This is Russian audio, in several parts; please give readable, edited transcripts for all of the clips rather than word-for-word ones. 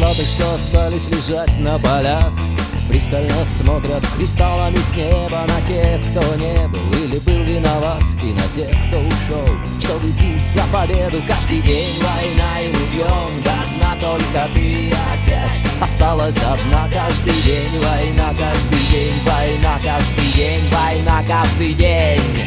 Самолеты, что остались лежать на полях, пристально смотрят кристаллами с неба на тех, кто не был или был виноват, и на тех, кто ушел, чтобы пить за победу. Каждый день война, и мы пьем до дна, только ты опять осталась одна. Каждый день война, каждый день война, каждый день война, каждый день.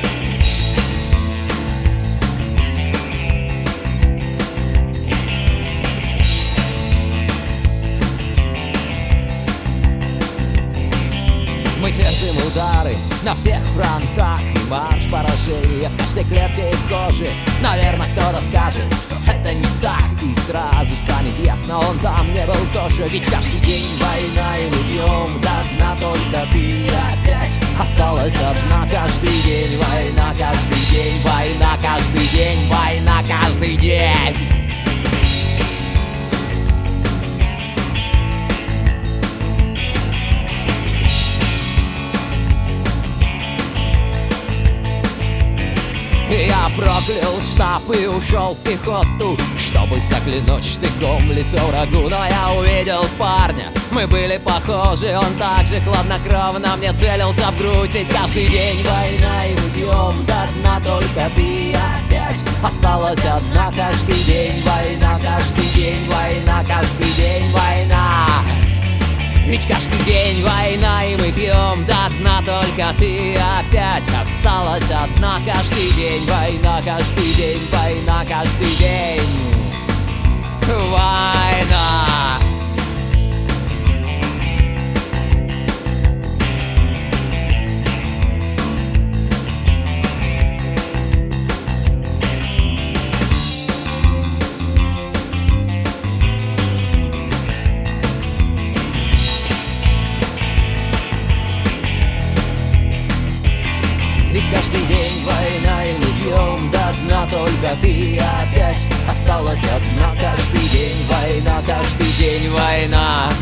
Мы терпим удары на всех фронтах, и марш поражения в каждой клетке и коже. Наверное, кто-то скажет, что это не так, и сразу станет ясно, он там не был тоже. Ведь каждый день война, и мы бьем до дна, только ты опять осталась одна. Каждый день война, каждый день война, каждый день война, каждый день. Я проклял штаб и ушел в пехоту, чтобы заглянуть штыком в лицо врагу. Но я увидел парня, мы были похожи, он так же хладнокровно мне целился в грудь. Ведь каждый день война, и мы бьем до дна, только ты опять осталась одна. Каждый день война, каждый день война, каждый день война. Ведь каждый день война, и мы пьем до дна, только ты опять осталась одна. Каждый день война, каждый день война, каждый день война. Ведь каждый день война, и мы бьем до дна, только ты опять осталась одна. Каждый день война, каждый день война.